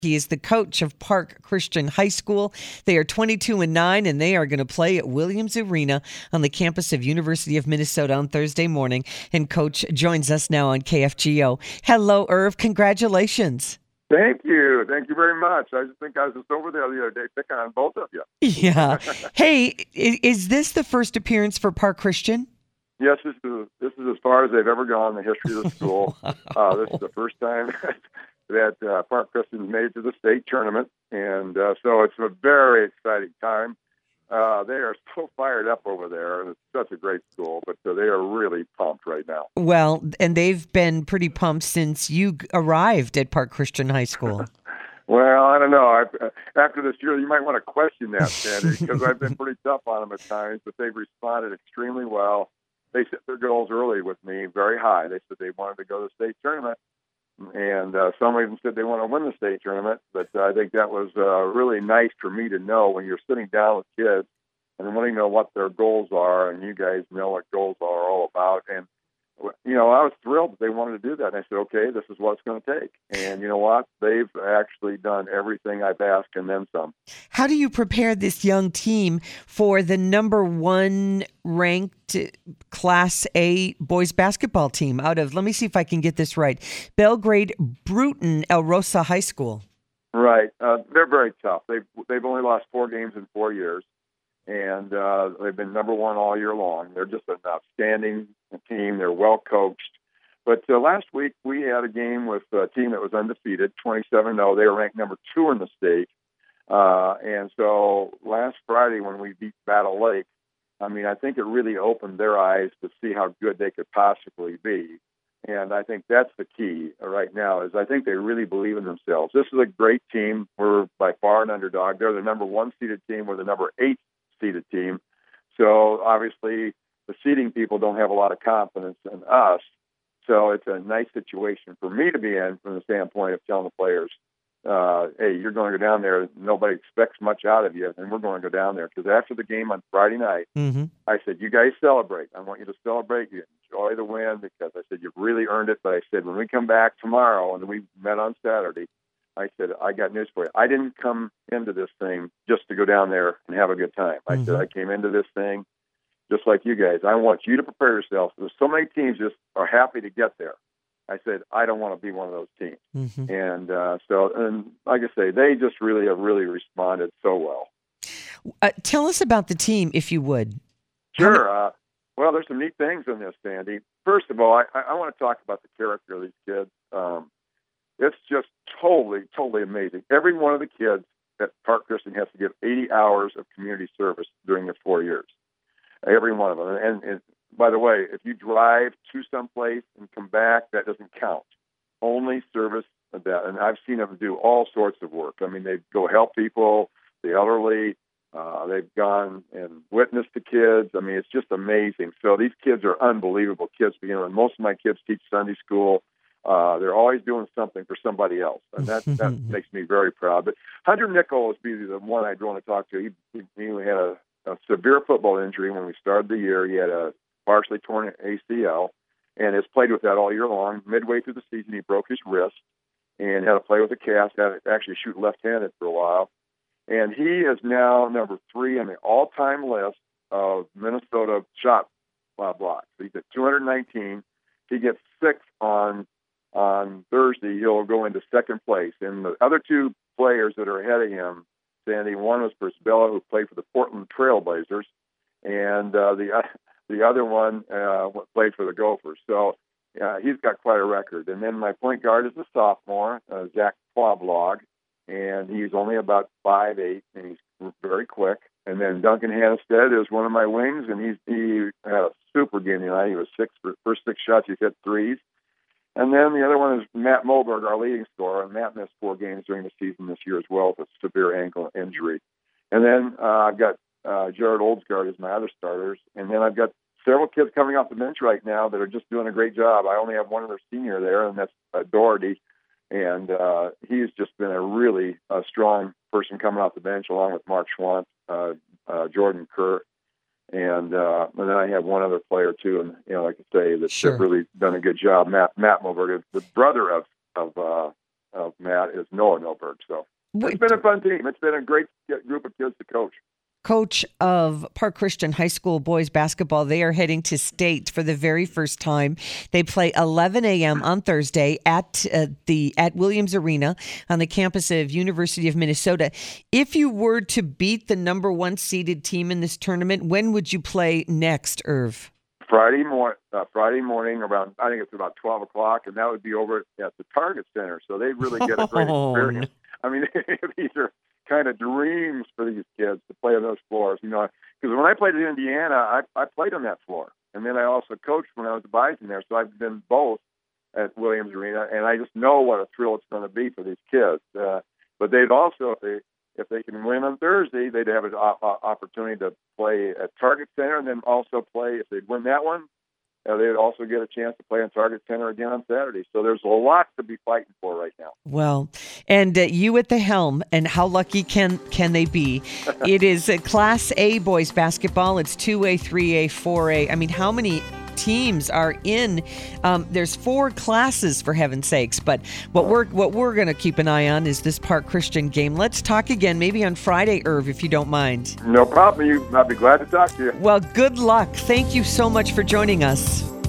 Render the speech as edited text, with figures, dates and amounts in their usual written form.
He is the coach of Park Christian High School. They are 22-9, and they are going to play at Williams Arena on the campus of University of Minnesota on Thursday morning. And Coach joins us now on KFGO. Hello, Irv. Congratulations. Thank you. Thank you very much. I just think I was just over there the other day picking on both of you. Yeah. Hey, is this the first appearance for Park Christian? Yes, this is as far as they've ever gone in the history of the school. Wow. This is the first time that Park Christian's made it to the state tournament, and so it's a very exciting time. They are so fired up over there, and it's such a great school, but they are really pumped right now. Well, and they've been pretty pumped since you arrived at Park Christian High School. Well, I don't know. After this year, you might want to question that, Sandy, because I've been pretty tough on them at times, but they've responded extremely well. They set their goals early with me very high. They said they wanted to go to the state tournament, and some even said they want to win the state tournament. But I think that was really nice for me to know when you're sitting down with kids and wanting to know what their goals are, and you guys know what goals are all about. And, you know, I was thrilled that they wanted to do that. And I said, okay, this is what it's going to take. And you know what? They've actually done everything I've asked and then some. How do you prepare this young team for the number one ranked Class A boys basketball team out of, let me see if I can get this right, Belgrade Bruton El Rosa High School? Right. They're very tough. They've only lost 4 games in 4 years, and they've been number one all year long. They're just an outstanding team. They're well coached. But last week we had a game with a team that was undefeated, 27-0. They were ranked number 2 in the state. And so last Friday when we beat Battle Lake, I mean, I think it really opened their eyes to see how good they could possibly be. And I think that's the key right now is I think they really believe in themselves. This is a great team. We're by far an underdog. They're the number 1 seeded team. We're the number 8 seeded team. So obviously the seeding people don't have a lot of confidence in us. So it's a nice situation for me to be in from the standpoint of telling the players, hey, you're going to go down there. Nobody expects much out of you, and we're going to go down there. Because after the game on Friday night, I said, you guys celebrate. I want you to celebrate. You enjoy the win because I said, you've really earned it. But I said, when we come back tomorrow, and we met on Saturday, I said, I got news for you. I didn't come into this thing just to go down there and have a good time. I said, I came into this thing just like you guys. I want you to prepare yourself. There's so many teams just are happy to get there. I said, I don't want to be one of those teams. And so like I say, they just really have responded so well. Tell us about the team, if you would. Sure. Well, there's some neat things in this, Sandy. First of all, I want to talk about the character of these kids. It's just totally amazing. Every one of the kids at Park Christian has to give 80 hours of community service during the 4 years. Every one of them. And by the way, if you drive to someplace and come back, that doesn't count. Only service of that. And I've seen them do all sorts of work. I mean, they go help people, the elderly. They've gone and witnessed to kids. I mean, it's just amazing. So these kids are unbelievable kids. You know, and most of my kids teach Sunday school. They're always doing something for somebody else, and that makes me very proud. But Hunter Nichols would be the one I'd want to talk to. He had a severe football injury when we started the year. He had a partially torn ACL and has played with that all year long. Midway through the season, he broke his wrist and had to play with a cast, had to actually shoot left-handed for a while. And he is now number 3 on the all-time list of Minnesota shot blocks. He's at 219. He gets 6 on Thursday. He'll go into second place. And the other 2 players that are ahead of him, Sandy, one was Brisbella, who played for the Portland Trailblazers, and the other one played for the Gophers. So he's got quite a record. And then my point guard is a sophomore, Zach Quablog, and he's only about 5'8", and he's very quick. And then Duncan Hannestead is one of my wings, and he had a super game tonight. He was 6 for first 6 shots. He hit threes. And then the other one is Matt Moberg, our leading scorer, and Matt missed 4 games during the season this year as well with a severe ankle injury. And then I've got Jared Oldsgaard as my other starters, and then I've got several kids coming off the bench right now that are just doing a great job. I only have one other senior there, and that's Doherty, and he's just been a really strong person coming off the bench along with Mark Schwant, Jordan Kerr. And then I have one other player too, and like I say, that's really done a good job. Matt Moberg, the brother of Matt, is Noah Milberg. So Wait. It's been a fun team. It's been a great group of kids to coach. Coach of Park Christian High School boys basketball, they are heading to state for the very first time. They play 11 a.m. on Thursday at Williams Arena on the campus of University of Minnesota. If you were to beat the number one seeded team in this tournament, when would you play next, Irv? Friday morning around, I think it's about 12 o'clock, and that would be over at the Target Center. So they really get a great experience. I mean, these are kind of dreams for these kids to play on those floors, because when I played in Indiana, I played on that floor, and then I also coached when I was advising there, so I've been both at Williams Arena, and I just know what a thrill it's going to be for these kids. But they'd also, if they can win on Thursday, they'd have an opportunity to play at Target Center, and then also play, if they'd win that one, they'd also get a chance to play on Target Center again on Saturday. So there's a lot to be fighting for right now. Well, and you at the helm, and how lucky can they be? It is Class A boys basketball. It's 2A, 3A, 4A. I mean, how many teams are in? There's 4 classes, for heaven's sakes. But what we're going to keep an eye on is this Park Christian game. Let's talk again, maybe on Friday, Irv, if you don't mind. No problem. I'd be glad to talk to you. Well, good luck. Thank you so much for joining us.